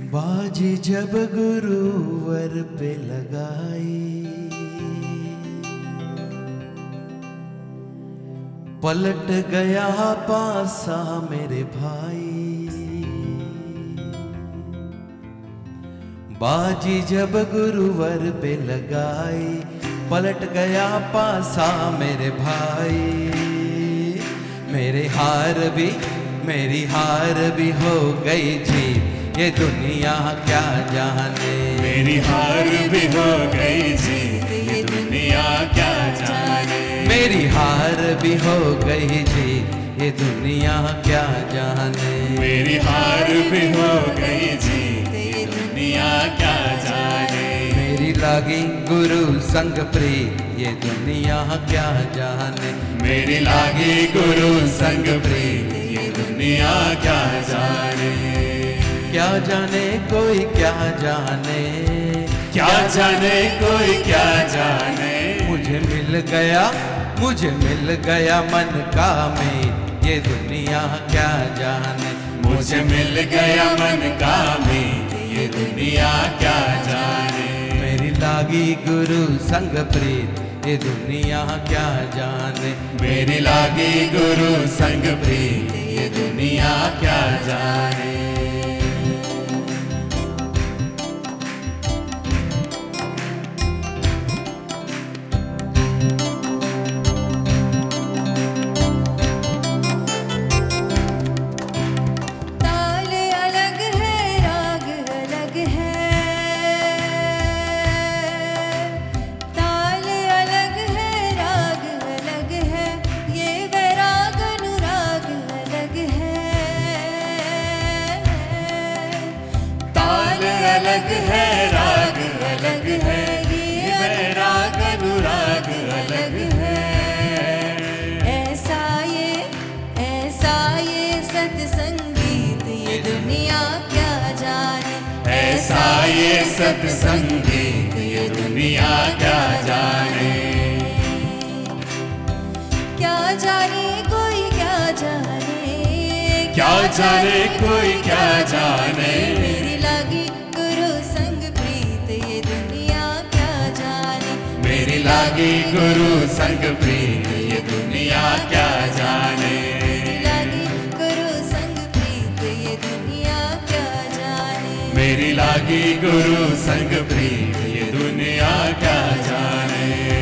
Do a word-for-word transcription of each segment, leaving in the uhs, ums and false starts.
बाजी जब गुरुवर पे लगाई, पलट गया पासा मेरे भाई। बाजी जब गुरुवर पे लगाई, पलट गया पासा मेरे भाई। मेरे हार भी मेरी हार भी हो गई जीत, ये दुनिया क्या जाने। मेरी हार भी हो गई जीत, ये दुनिया क्या जाने। मेरी हार भी हो गई जीत, ये दुनिया क्या जाने। मेरी हार भी हो गई जीत, ये दुनिया क्या जाने। मेरी लागी गुरु संग प्रीत, ये दुनिया क्या जाने। मेरी लागी गुरु संग प्रीत, ये दुनिया क्या जाने। क्या जाने कोई क्या जाने, क्या जाने कोई क्या जाने। मुझे मिल गया मुझे मिल गया मन का मीत, ये दुनिया क्या जाने। मुझे मिल गया मन का मीत, ये दुनिया क्या जाने। मेरी लागी गुरु संग प्रीत, ये दुनिया क्या जाने। मेरी लागी गुरु संग प्रीत, ये दुनिया क्या जाने। अलग है राग अलग है, ये वैराग अनुराग अलग है। ऐसा ये ऐसा ये सत्संगीत, ये दुनिया क्या जाने। ऐसा ये सत्संगीत, ये दुनिया क्या जाने। क्या जाने कोई क्या जाने, क्या जाने कोई क्या जाने। मेरी लागी गुरु संग प्रीत, ये दुनिया क्या जाने। मेरी लागी गुरु संग प्रीत, ये दुनिया क्या जाने। मेरी लागी गुरु संग प्रीत, ये दुनिया क्या जाने। मेरी लागी गुरु संग प्रीत, ये दुनिया क्या जाने।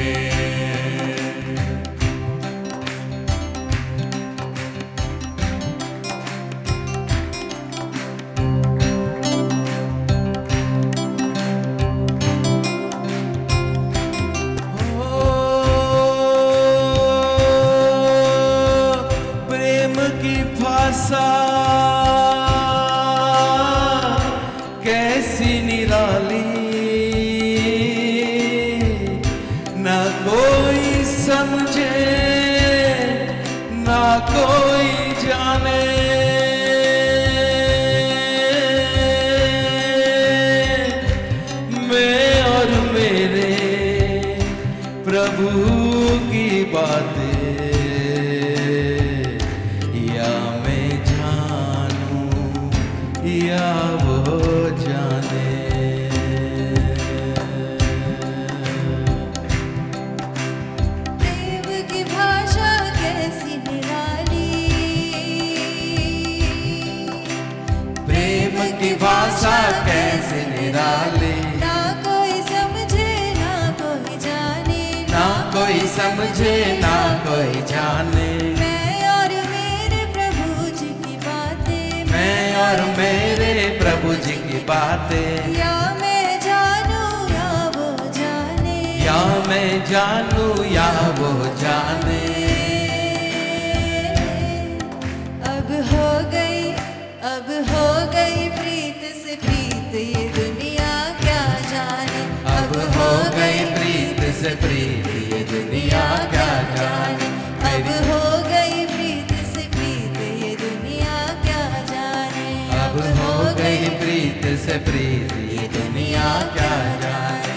कैसी निराली, ना कोई समझे ना कोई जाने। मैं और मेरे प्रभु की बातें, या वो जाने। प्रेम की भाषा कैसी निराली, प्रेम की भाषा कैसे निराली। ना कोई समझे ना कोई जाने। ना कोई समझे ना कोई जाने। मैं और मेरे प्रभु जी की बातें, मैं और मेरे प्रभु जी की बातें, या मैं जानूं या वो जाने। या मैं जानूं या वो जाने। अब हो गई अब हो गई प्रीत से प्रीत, ये दुनिया क्या जाने। अब हो गई प्रीत से प्रीत, ये दुनिया क्या जाने। अब हो गई प्रीत से प्रीत, ये दुनिया क्या जाने। अब हो गई प्रीत से प्रीत, ये दुनिया क्या जाने।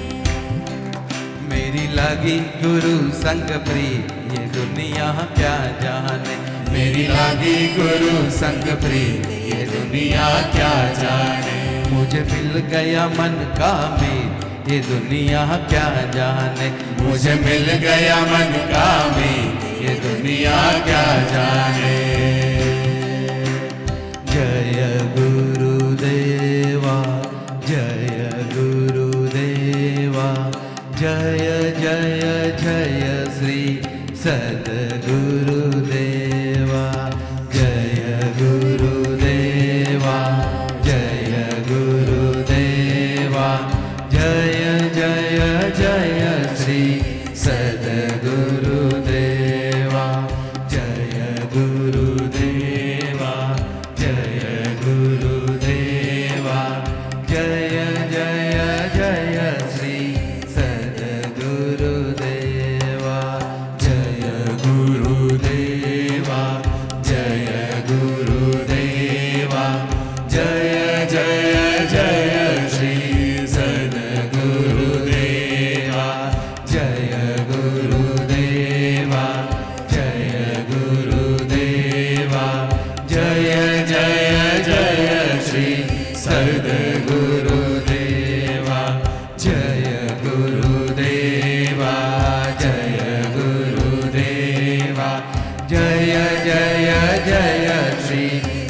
मेरी लगी गुरु संग प्रीत, ये दुनिया क्या जाने। मेरी लागी गुरु संग प्रीत, ये दुनिया क्या जाने। मुझे मिल गया मन का मीत, ये दुनिया क्या जाने। मुझे मिल गया मन का मीत, ये दुनिया क्या जाने। जय गुरुदेवा, जय गुरुदेवा, जय जय जय श्री सद्गुरुदेवा। जय गुरुदेवा, जय गुरुदेवा, जय जय जय श्री सद्गुरुदेवा। जय गुरुदेवा, जय गुरुदेवा, जय जय जय श्री सद्गुरुदेवा। जय गुरुदेवा, जय गुरुदेवा, जय जय जय श्री सद्गुरुदेवा। जय गुरुदेवा, जय गुरुदेवा, जय जय जय श्री सद्गुरुदेवा। जय गुरुदेवा, जय गुरुदेवा, जय जय जय श्री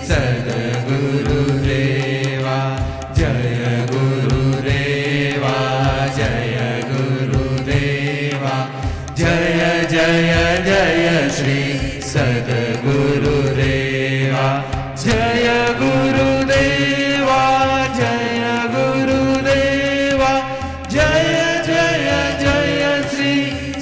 सद्गुरुदेवा। जय गुरुदेवा, जय गुरुदेवा, जय जय जय श्री सद्गुरुदेवा। जय गुरुदेवा, जय गुरुदेवा, जय जय जय श्री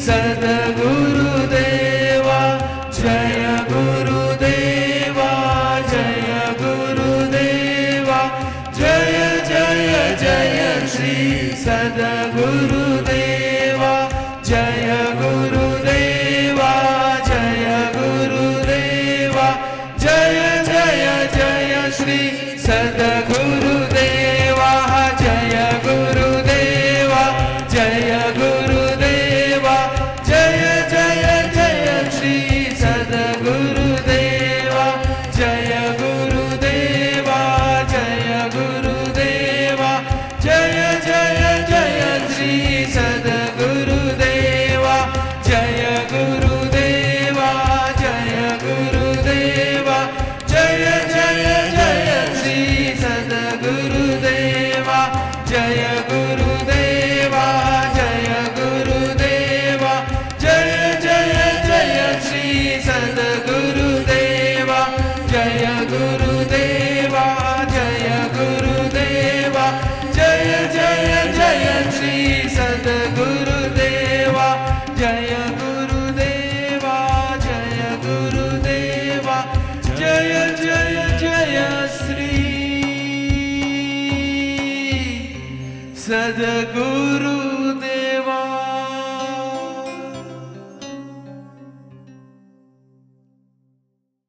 सद्गुरुदेवा। जय गुरुदेवा, जय गुरुदेवा, जय जय जय श्री सद्गुरुदेवा। जय गुरुदेवा, जय गुरुदेवा, जय जय जय श्री सद्गुरुदेवा। जय गुरुदेवा, जय गुरुदेवा, जय जय जय श्री सद्गुरुदेवा। जय गुरुदेवा, जय गुरुदेवा, जय जय जय श्री सद्गुरुदेवा। जय गुरुदेवा, जय गुरुदेवा, जय जय जय श्री सद्गुरुदेवा। जय गुरुदेवा, जय गुरुदेवा, जय जय जय श्री सद्गुरुदेवा। जय गुरुदेवा, जय गुरुदेवा, जय जय जय श्री सद्गुरुदेवा। जय गुरुदेवा, जय गुरुदेवा, जय जय जय श्री सद्गुरु